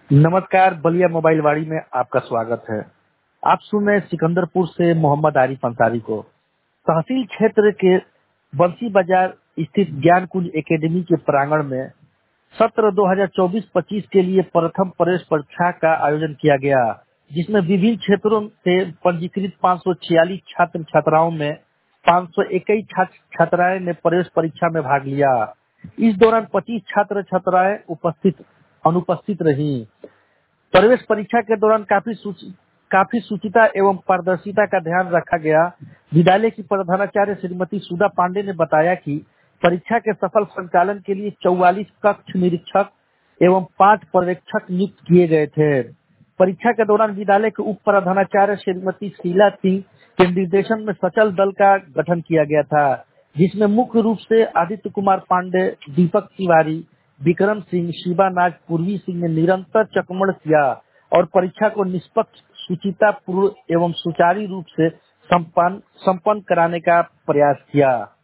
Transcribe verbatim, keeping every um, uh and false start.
नमस्कार, बलिया मोबाइल वाड़ी में आपका स्वागत है। आप सुन रहे हैं सिकंदरपुर से मोहम्मद आरिफ अंसारी को। तहसील क्षेत्र के बंसी बाजार स्थित ज्ञान कुंज एकेडमी के प्रांगण में सत्र दो हज़ार चौबीस पच्चीस के लिए प्रथम प्रवेश परीक्षा का आयोजन किया गया, जिसमें विभिन्न क्षेत्रों से पंजीकृत पाँच सौ छियालीस छात्र छात्राओं में पाँच सौ इक्कीस छात्र छात्राएं ने प्रवेश परीक्षा में भाग लिया। इस दौरान पच्चीस छात्र छात्राएं उपस्थित अनुपस्थित रहीं। प्रवेश परीक्षा के दौरान काफी सूची काफी शुचिता एवं पारदर्शिता का ध्यान रखा गया। विद्यालय की प्रधानाचार्य श्रीमती सुधा पांडे ने बताया कि परीक्षा के सफल संचालन के लिए चौवालीस कक्ष निरीक्षक एवं पांच पर्यवेक्षक नियुक्त किए गए थे। परीक्षा के दौरान विद्यालय के उप प्रधानाचार्य श्रीमती शीला सिंह के निर्देशन में सचल दल का गठन किया गया था, जिसमें मुख्य रूप से आदित्य कुमार पांडे, दीपक तिवारी, विक्रम सिंह, शिवा नाग, पूर्वी सिंह ने निरंतर चकमड़ किया और परीक्षा को निष्पक्ष, शुचिता पूर्ण एवं सुचारू रूप से संपन्न संपन्न कराने का प्रयास किया।